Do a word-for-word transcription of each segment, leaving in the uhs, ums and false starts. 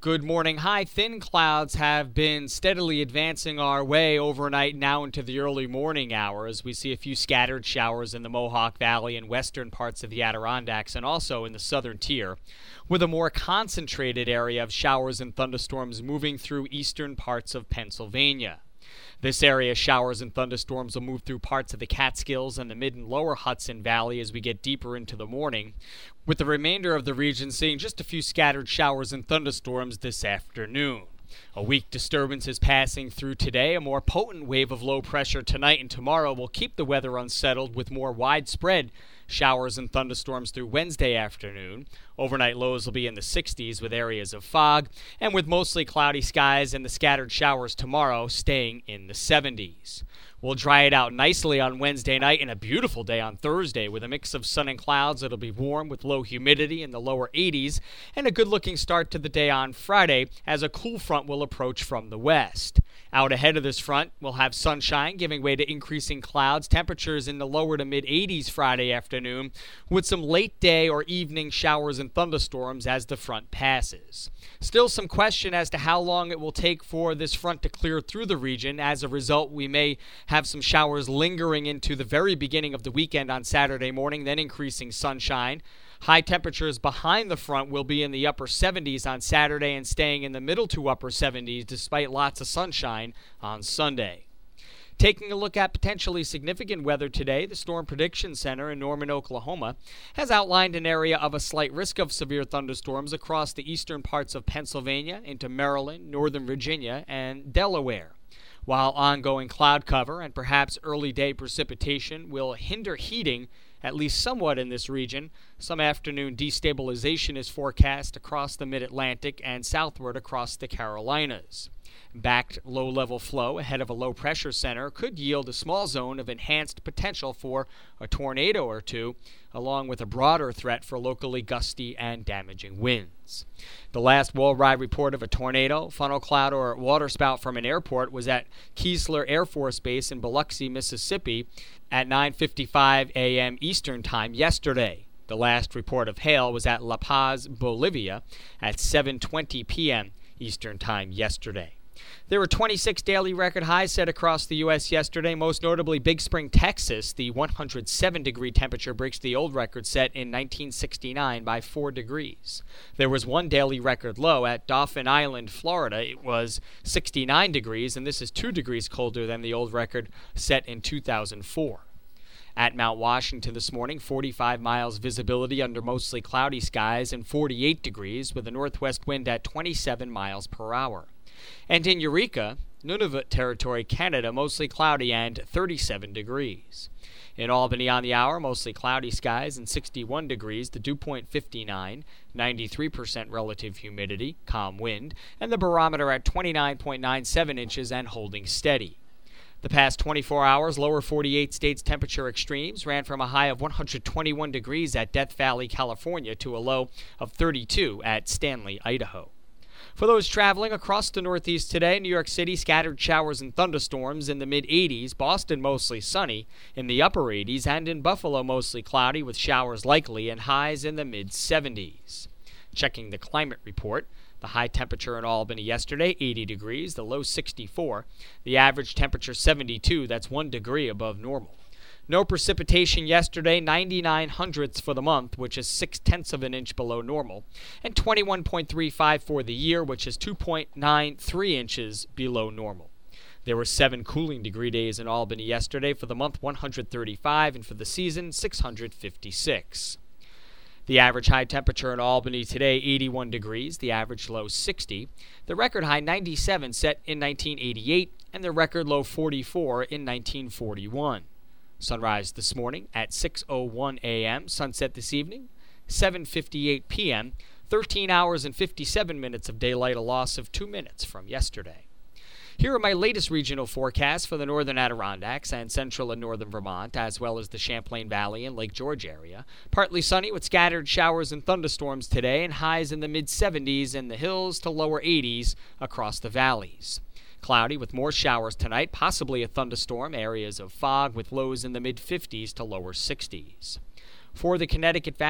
Good morning. High thin clouds have been steadily advancing our way overnight now into the early morning hours. We see a few scattered showers in the Mohawk Valley and western parts of the Adirondacks and also in the southern tier, with a more concentrated area of showers and thunderstorms moving through eastern parts of Pennsylvania. This area, showers and thunderstorms will move through parts of the Catskills and the mid and lower Hudson Valley as we get deeper into the morning, with the remainder of the region seeing just a few scattered showers and thunderstorms this afternoon. A weak disturbance is passing through today. A more potent wave of low pressure tonight and tomorrow will keep the weather unsettled with more widespread showers and thunderstorms through Wednesday afternoon. Overnight lows will be in the sixties with areas of fog, and with mostly cloudy skies and the scattered showers tomorrow staying in the seventies. We'll dry it out nicely on Wednesday night and a beautiful day on Thursday with a mix of sun and clouds. It'll be warm with low humidity in the lower eighties and a good-looking start to the day on Friday as a cool front will approach from the west. Out ahead of this front, we'll have sunshine giving way to increasing clouds, temperatures in the lower to mid-eighties Friday afternoon with some late day or evening showers and thunderstorms as the front passes. Still some question as to how long it will take for this front to clear through the region. As a result, we may have some showers lingering into the very beginning of the weekend on Saturday morning, then increasing sunshine. High temperatures behind the front will be in the upper seventies on Saturday and staying in the middle to upper seventies despite lots of sunshine on Sunday. Taking a look at potentially significant weather today, the Storm Prediction Center in Norman, Oklahoma, has outlined an area of a slight risk of severe thunderstorms across the eastern parts of Pennsylvania into Maryland, Northern Virginia, and Delaware. While ongoing cloud cover and perhaps early day precipitation will hinder heating at least somewhat in this region, some afternoon destabilization is forecast across the mid-Atlantic and southward across the Carolinas. Backed low-level flow ahead of a low-pressure center could yield a small zone of enhanced potential for a tornado or two, along with a broader threat for locally gusty and damaging winds. The last WORLDRIDE report of a tornado, funnel cloud, or waterspout from an airport was at Keesler Air Force Base in Biloxi, Mississippi at nine fifty-five a.m. Eastern Time yesterday. The last report of hail was at La Paz, Bolivia at seven twenty p.m. Eastern Time yesterday. There were twenty-six daily record highs set across the U S yesterday, most notably Big Spring, Texas. The one hundred seven degree temperature breaks the old record set in nineteen sixty-nine by four degrees. There was one daily record low at Dauphin Island, Florida. It was sixty-nine degrees, and this is two degrees colder than the old record set in two thousand four. At Mount Washington this morning, forty-five miles visibility under mostly cloudy skies and forty-eight degrees with a northwest wind at twenty-seven miles per hour. And in Eureka, Nunavut Territory, Canada, mostly cloudy and thirty-seven degrees. In Albany on the hour, mostly cloudy skies and sixty-one degrees, the dew point fifty-nine, ninety-three percent relative humidity, calm wind, and the barometer at twenty-nine point nine seven inches and holding steady. The past twenty-four hours, lower forty-eight states temperature extremes ran from a high of one hundred twenty-one degrees at Death Valley, California, to a low of thirty-two at Stanley, Idaho. For those traveling across the Northeast today, New York City, scattered showers and thunderstorms in the mid-eighties, Boston mostly sunny in the upper eighties, and in Buffalo mostly cloudy with showers likely and highs in the mid-seventies. Checking the climate report, the high temperature in Albany yesterday, eighty degrees, the low sixty-four, the average temperature seventy-two, that's one degree above normal. No precipitation yesterday, ninety-nine hundredths for the month, which is six-tenths of an inch below normal, and twenty-one point three five for the year, which is two point nine three inches below normal. There were seven cooling degree days in Albany yesterday, for the month one hundred thirty-five, and for the season six hundred fifty-six. The average high temperature in Albany today, eighty-one degrees, the average low sixty, the record high ninety-seven set in nineteen eighty-eight, and the record low forty-four in nineteen forty-one. Sunrise this morning at six oh one a.m., sunset this evening, seven fifty-eight p.m., thirteen hours and fifty-seven minutes of daylight, a loss of two minutes from yesterday. Here are my latest regional forecasts for the northern Adirondacks and central and northern Vermont, as well as the Champlain Valley and Lake George area. Partly sunny with scattered showers and thunderstorms today, and highs in the mid-seventies in the hills to lower eighties across the valleys. Cloudy with more showers tonight, possibly a thunderstorm, areas of fog with lows in the mid-fifties to lower sixties. For the Connecticut Valley,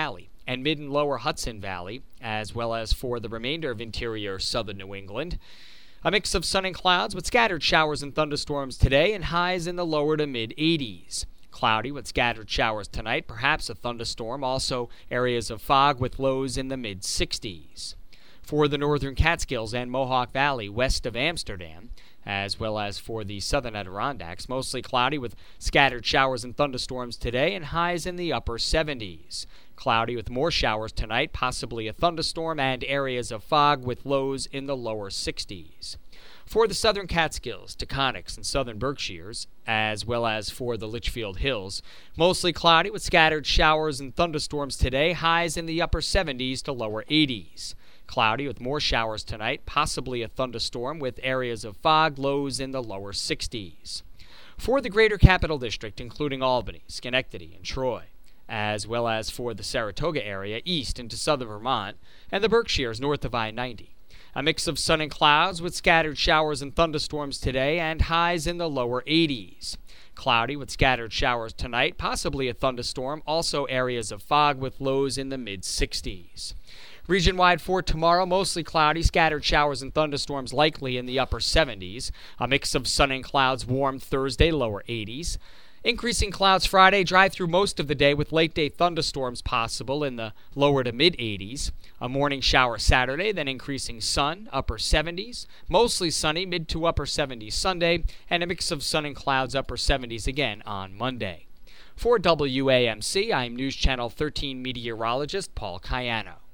and mid and lower Hudson Valley, as well as for the remainder of interior southern New England. A mix of sun and clouds with scattered showers and thunderstorms today and highs in the lower to mid eighties. Cloudy with scattered showers tonight, perhaps a thunderstorm, also areas of fog with lows in the mid sixties. For the northern Catskills and Mohawk Valley west of Amsterdam, as well as for the southern Adirondacks, mostly cloudy with scattered showers and thunderstorms today and highs in the upper seventies. Cloudy with more showers tonight, possibly a thunderstorm, and areas of fog with lows in the lower sixties. For the southern Catskills, Taconics, and southern Berkshires, as well as for the Litchfield Hills, mostly cloudy with scattered showers and thunderstorms today, highs in the upper seventies to lower eighties. Cloudy with more showers tonight, possibly a thunderstorm with areas of fog, lows in the lower sixties. For the greater Capital District, including Albany, Schenectady, and Troy, as well as for the Saratoga area east into southern Vermont, and the Berkshires north of I ninety. A mix of sun and clouds with scattered showers and thunderstorms today and highs in the lower eighties. Cloudy with scattered showers tonight, possibly a thunderstorm, also areas of fog with lows in the mid sixties. Region-wide for tomorrow, mostly cloudy, scattered showers and thunderstorms likely in the upper seventies. A mix of sun and clouds, warm Thursday, lower eighties. Increasing clouds Friday, dry through most of the day with late-day thunderstorms possible in the lower to mid-eighties. A morning shower Saturday, then increasing sun, upper seventies. Mostly sunny, mid to upper seventies Sunday, and a mix of sun and clouds, upper seventies again on Monday. For W A M C, I'm News Channel thirteen meteorologist Paul Cayano.